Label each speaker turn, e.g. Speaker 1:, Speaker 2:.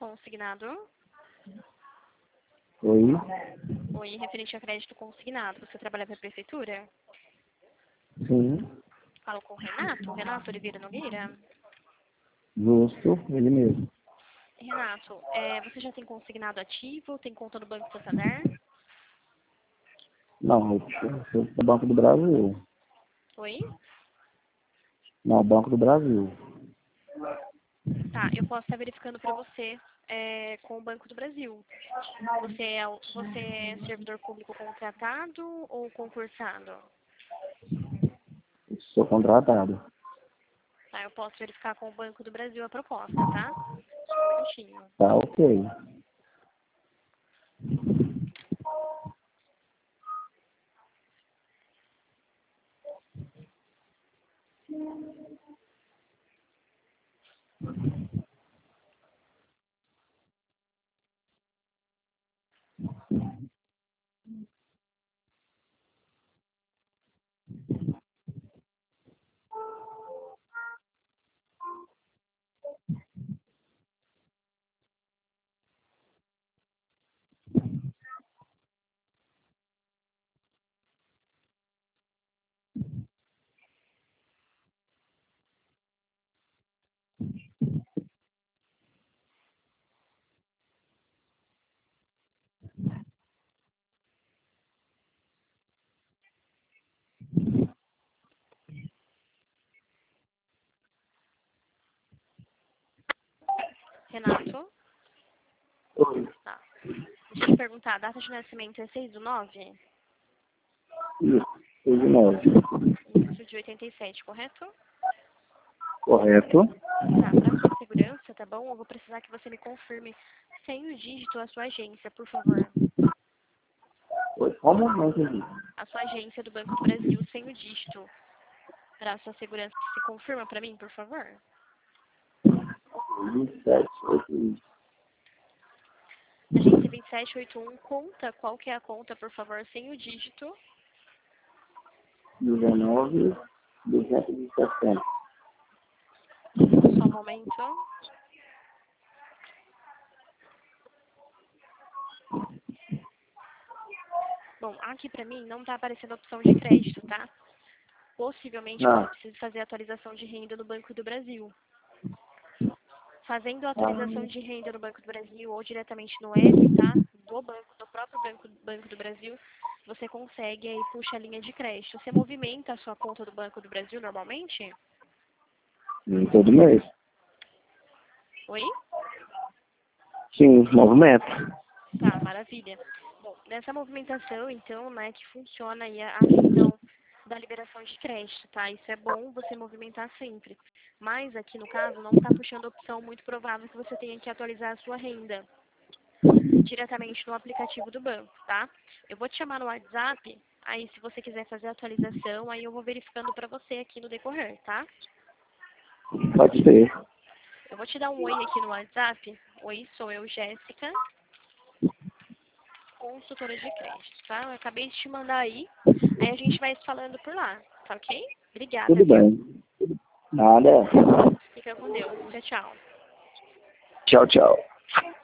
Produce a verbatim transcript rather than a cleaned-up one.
Speaker 1: consignado.
Speaker 2: Oi?
Speaker 1: Oi, referente a crédito consignado. Você trabalha para a prefeitura?
Speaker 2: Sim.
Speaker 1: Falo com o Renato, Renato Oliveira Nogueira.
Speaker 2: Justo, ele mesmo.
Speaker 1: Renato, é, você já tem consignado ativo? Tem conta no Banco Santander?
Speaker 2: Não, eu sou do Banco do Brasil.
Speaker 1: Oi?
Speaker 2: Não, Banco do Brasil.
Speaker 1: Tá, eu posso estar verificando para você é, com o Banco do Brasil. Você é, o- você é servidor público contratado ou concursado?
Speaker 2: Sou contratado.
Speaker 1: Tá, eu posso verificar com o Banco do Brasil a proposta, tá? Só um minutinho.
Speaker 2: Tá ok.
Speaker 1: Renato?
Speaker 2: Oi.
Speaker 1: Tá. Deixa eu te perguntar, a data de nascimento é seis do nove?
Speaker 2: Isso, seis de nove.
Speaker 1: Isso, de oitenta e sete, correto?
Speaker 2: Correto.
Speaker 1: Tá, para sua segurança, tá bom? Eu vou precisar que você me confirme sem o dígito a sua agência, por favor.
Speaker 2: Oi, como não entendi?
Speaker 1: A sua agência do Banco do Brasil sem o dígito. Para sua segurança, se confirma para mim, por favor?
Speaker 2: vinte e sete, oito,
Speaker 1: Agência vinte e sete oitenta e um, conta, qual que é a conta, por favor, sem o dígito?
Speaker 2: dezenove, duzentos e sessenta.
Speaker 1: Só um momento. Bom, aqui pra mim não tá aparecendo a opção de crédito, tá? Possivelmente você
Speaker 2: Não.
Speaker 1: precisa fazer a atualização de renda no Banco do Brasil. Fazendo a
Speaker 2: Ah,
Speaker 1: atualização de renda no Banco do Brasil ou diretamente no app, tá? Do banco, do próprio Banco, Banco do Brasil, você consegue aí puxa a linha de crédito. Você movimenta a sua conta do Banco do Brasil normalmente?
Speaker 2: em todo mês.
Speaker 1: Oi?
Speaker 2: Sim, movimento.
Speaker 1: Tá, maravilha. Bom, nessa movimentação, então, né, que funciona aí a a questão da liberação de crédito, tá? Isso é bom você movimentar sempre. Mas aqui no caso não está puxando a opção, muito provável que você tenha que atualizar a sua renda diretamente no aplicativo do banco, tá? Eu vou te chamar no WhatsApp, aí se você quiser fazer a atualização, aí eu vou verificando para você aqui no decorrer, tá?
Speaker 2: Pode ser.
Speaker 1: Eu vou te dar um oi aqui no WhatsApp. Oi, sou eu, Jéssica, consultora de crédito, tá? Eu acabei de te mandar aí, aí a gente vai se falando por lá, tá ok? Obrigada,
Speaker 2: Tudo
Speaker 1: viu?
Speaker 2: bem. Nada.
Speaker 1: Fica com Deus. Tchau, tchau.
Speaker 2: Tchau, tchau.